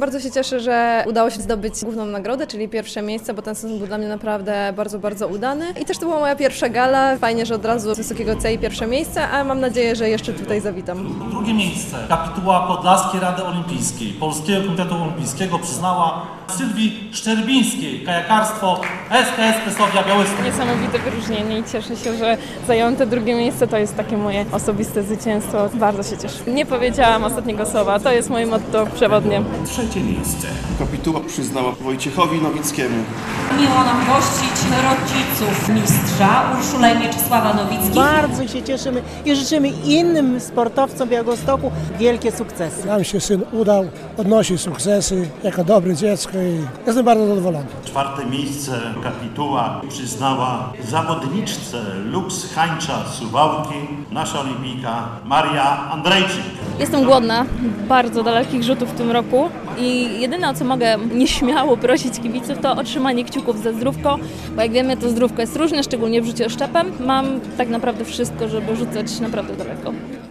Bardzo się cieszę, że udało się zdobyć główną nagrodę, czyli pierwsze miejsce, bo ten sezon był dla mnie naprawdę bardzo, bardzo udany. I też to była moja pierwsza gala. Fajnie, że od razu z wysokiego C i pierwsze miejsce, a mam nadzieję, że jeszcze tutaj zawitam. Drugie miejsce. Kapituła Podlaskiej Rady Olimpijskiej Polskiego Komitetu Olimpijskiego przyznała Sylwii Szczerbińskiej, kajakarstwo SKS Pesowia Białystok. Niesamowite wyróżnienie i cieszę się, że zająłem to drugie miejsce. To jest takie moje osobiste zwycięstwo. Bardzo się cieszę. Nie powiedziałam ostatniego słowa. To jest moje motto przewodnie. Trzecie miejsce. Kapituła przyznała Wojciechowi Nowickiemu. Miło nam gościć rodziców mistrza Urszulę i Mieczysława Nowickich. Bardzo się cieszymy i życzymy innym sportowcom Białegostoku wielkie sukcesy. Nam się syn udał, odnosi sukcesy jako dobre dziecko i jestem bardzo zadowolony. Czwarte miejsce kapituła przyznała zawodniczce Lux Hańcza Suwałki, nasza olimpijka Maria Andrejczyk. Jestem głodna, bardzo dalekich rzutów w tym roku i jedyne, o co mogę nieśmiało prosić kibiców, to otrzymanie kciuków za zdrówko, bo jak wiemy, to zdrówko jest różne, szczególnie w rzucie oszczepem. Mam tak naprawdę wszystko, żeby rzucać naprawdę daleko.